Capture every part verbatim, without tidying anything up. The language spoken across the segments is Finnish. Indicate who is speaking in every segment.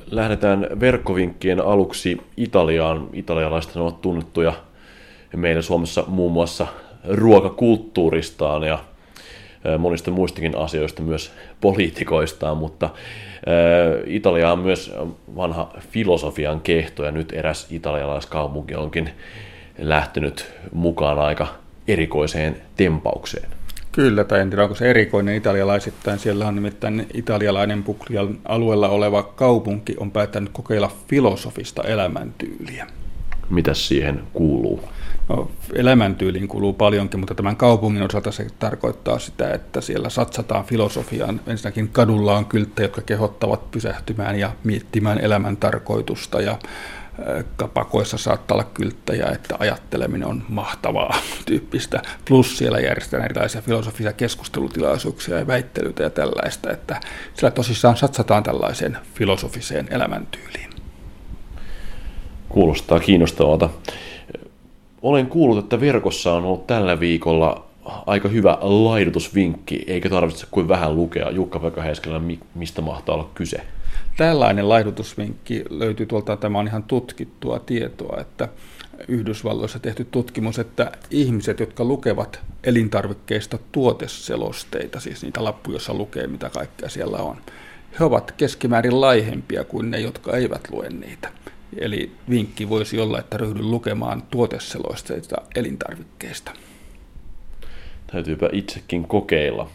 Speaker 1: Lähdetään verkkovinkkien aluksi Italiaan. Italialaiset ovat tunnettuja meillä Suomessa muun muassa ruokakulttuuristaan ja monista muistakin asioista, myös poliitikoistaan, mutta Italia on myös vanha filosofian kehto ja nyt eräs italialaiskaupunki onkin lähtenyt mukaan aika erikoiseen tempaukseen.
Speaker 2: Kyllä, tai en tiedä, onko se erikoinen italialaisittain. Siellä on nimittäin italialainen Puglian alueella oleva kaupunki on päättänyt kokeilla filosofista elämäntyyliä.
Speaker 1: Mitäs siihen kuuluu?
Speaker 2: No, elämäntyyliin kuuluu paljonkin, mutta tämän kaupungin osalta se tarkoittaa sitä, että siellä satsataan filosofiaan. Ensinnäkin kadulla on kylttejä, jotka kehottavat pysähtymään ja miettimään elämän tarkoitusta, ja kapakoissa saattaa olla kylttejä, että ajatteleminen on mahtavaa tyyppistä. Plus siellä järjestetään erilaisia filosofisia keskustelutilaisuuksia ja väittelyitä ja tällaista, että siellä tosissaan satsataan tällaiseen filosofiseen elämäntyyliin.
Speaker 1: Kuulostaa kiinnostavalta. Olen kuullut, että verkossa on ollut tällä viikolla aika hyvä laidutusvinkki, eikä tarvitse kuin vähän lukea. Jukka-Pekka Heiskälä, mistä mahtaa olla kyse?
Speaker 2: Tällainen laihdutusvinkki löytyy tuolta, tämä on ihan tutkittua tietoa, että Yhdysvalloissa tehty tutkimus, että ihmiset, jotka lukevat elintarvikkeista tuoteselosteita, siis niitä lappuja, joissa lukee, mitä kaikkea siellä on, he ovat keskimäärin laihempia kuin ne, jotka eivät lue niitä. Eli vinkki voisi olla, että ryhdy lukemaan tuoteselosteita elintarvikkeista.
Speaker 1: Täytyypä itsekin kokeilla.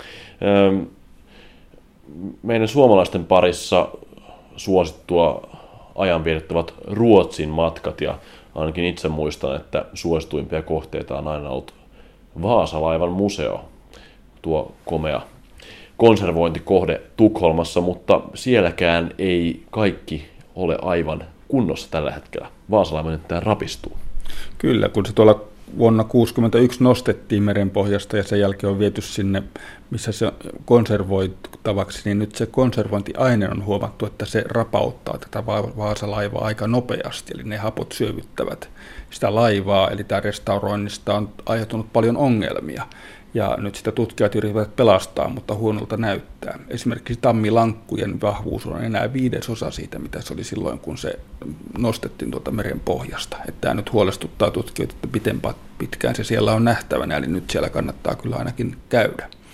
Speaker 1: Meidän suomalaisten parissa suosittua ajanvietettävät Ruotsin matkat, ja ainakin itse muistan, että suosituimpia kohteita on aina ollut Vaasalaivan museo, tuo komea konservointikohde Tukholmassa, mutta sielläkään ei kaikki ole aivan kunnossa tällä hetkellä. Vaasalaiva nyt rapistuu.
Speaker 2: Kyllä, kun se tuolla vuonna tuhatyhdeksänsataakuusikymmentäyksi nostettiin merenpohjasta ja sen jälkeen on viety sinne, missä se konservoitavaksi, niin nyt se konservointiaine on huomattu, että se rapauttaa tätä Vaasalaivaa aika nopeasti, eli ne hapot syövyttävät sitä laivaa, eli tämä restauroinnista on aiheutunut paljon ongelmia. Ja nyt sitä tutkijat yrittävät pelastaa, mutta huonolta näyttää. Esimerkiksi tammilankkujen vahvuus on enää viidesosa siitä, mitä se oli silloin, kun se nostettiin tuolta meren pohjasta. Että tämä nyt huolestuttaa tutkijoita, että miten pitkään se siellä on nähtävänä, eli nyt siellä kannattaa kyllä ainakin käydä.